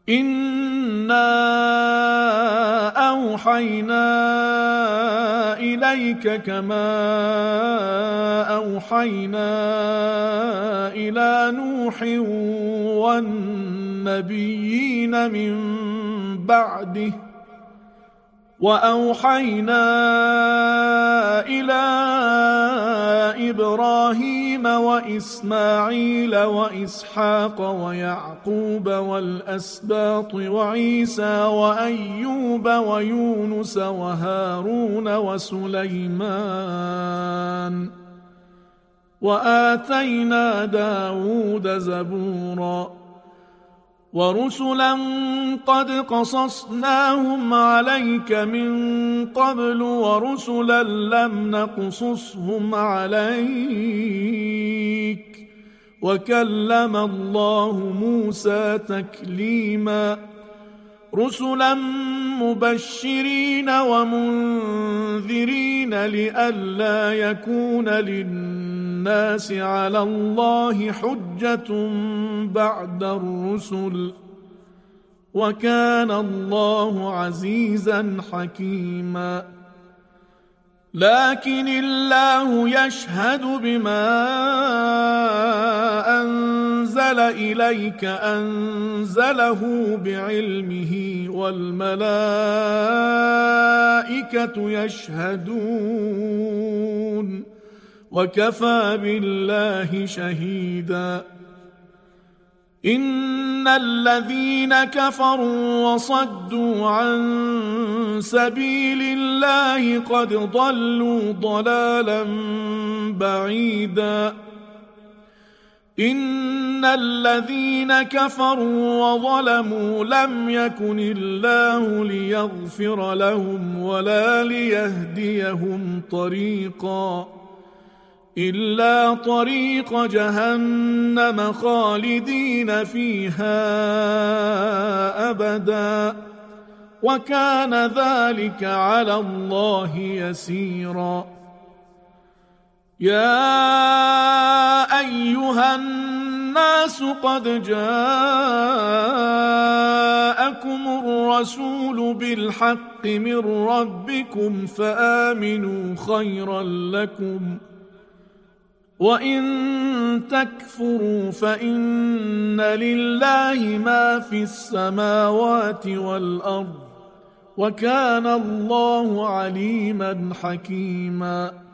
إنا أوحينا إليك كما أوحينا إلى نوح والنبيين من بعده وأوحينا إلى إبراهيم وإسماعيل وإسحاق ويعقوب والأسباط وعيسى وأيوب ويونس وهارون وسليمان وآتينا داود زبورا ورسلا قد قصصناهم عليك من قبل ورسلا لم نقصصهم عليك وكلم الله موسى تكليما رسلا مبشرين ومنذرين لئلا يكون للناس على الله حجة بعد الرسل وكان الله عزيزا حكيما لكن الله يشهد بما أنزل إليك أنزله بعلمه والملائكة يشهدون وكفى بالله شهيدا إن الذين كفروا وصدوا عن سبيل الله قد ضلوا ضلالا بعيدا إن الذين كفروا وظلموا لم يكن الله ليغفر لهم ولا ليهديهم طريقا إلا طريق جهنم خالدين فيها أبدا وكان ذلك على الله يسيرا يا أيها الناس قد جاءكم الرسول بالحق من ربكم فآمنوا خيرا لكم وإن تكفروا فإن لله ما في السماوات والأرض وكان الله عليما حكيما